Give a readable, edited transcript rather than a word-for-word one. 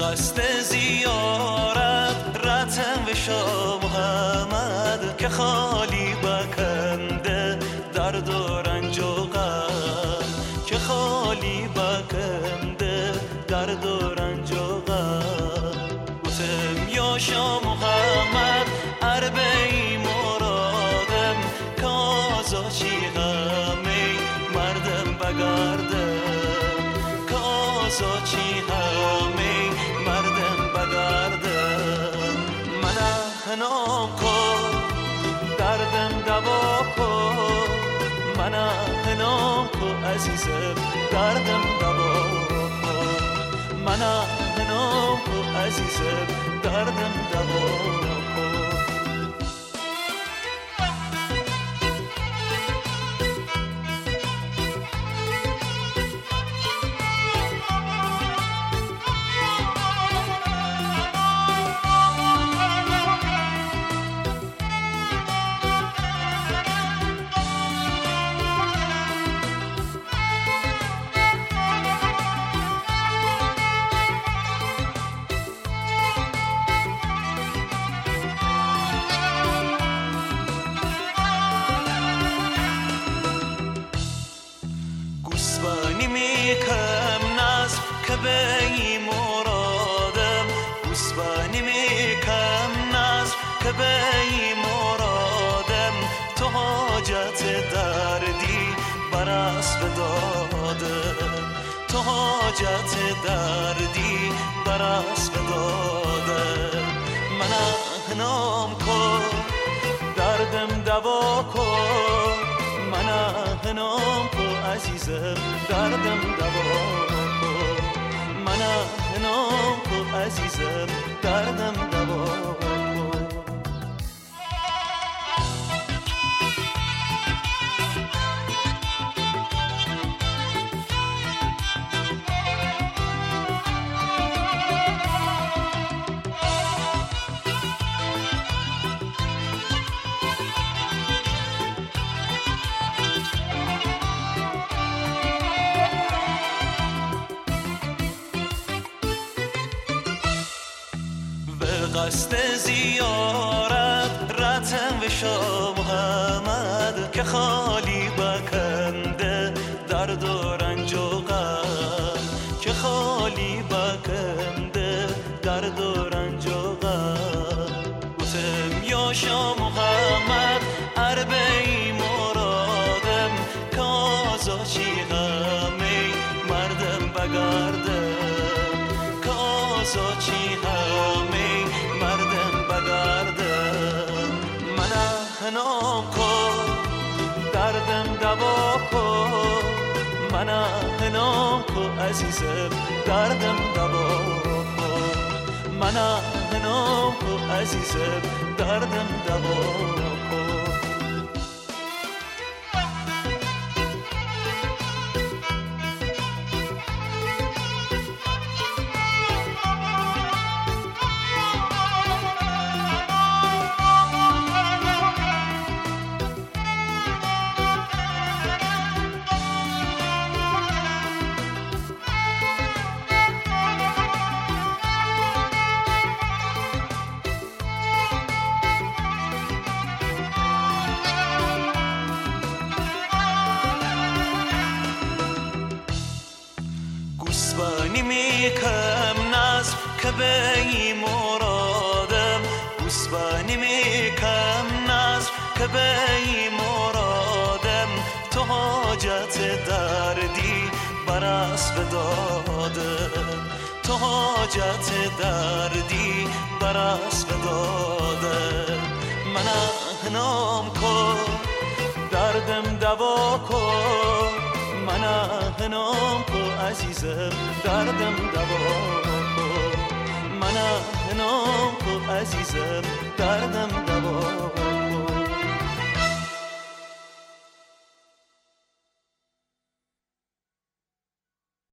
قصد زیارت رتن و شاه محمد که خالی بکنده درد و رنج و غم، که خالی بکنده درد و رنج و غم. گفتم یا شاه محمد اربعی مرادم کازا چی غمی مردم بگردم، کازا چی غمی مردم بگردم. من احنام کن دردم دوا کن، من احنام کن عزیزم دردم دوا کن، من احنام کن عزیزم دردم دوا کن. گوسبانی میکم نصب که بی مرادم، گوسبانی میکم نصب که بی مرادم. تو حاجت دردی بر اسب دادم، تو حاجت دردی بر اسب دادم. من احنام کن دردم دوا کن، من احنام کن عزیزم دردم دوا کن، من احنام کن عزیزم دردم دوا کن. قصد زیارت رتن و شاه محمد که خالی بکنده درد و رنج و غم، که خالی بکنده درد و رنج و غم. گفتم یا شاه محمد اربعی مرادم کازا چی غمی مردم بگردم، کازا چی غمی مردم بگردم. من احنام کن دردم دوا کن، من احنام کن عزیزم دردم دوا کن، من احنام کن عزیزم دردم دوا کن. گوسبانی میکم نصب که بی مرادم، گوسبانی میکم نصب که بی مرادم. تو حاجت دردی بر اسب دادم، تو حاجت دردی بر اسب دادم. من احنام کن دردم دوا کن، من احنام کن عزیزم دردم دوا کن، من احنام کن عزیزم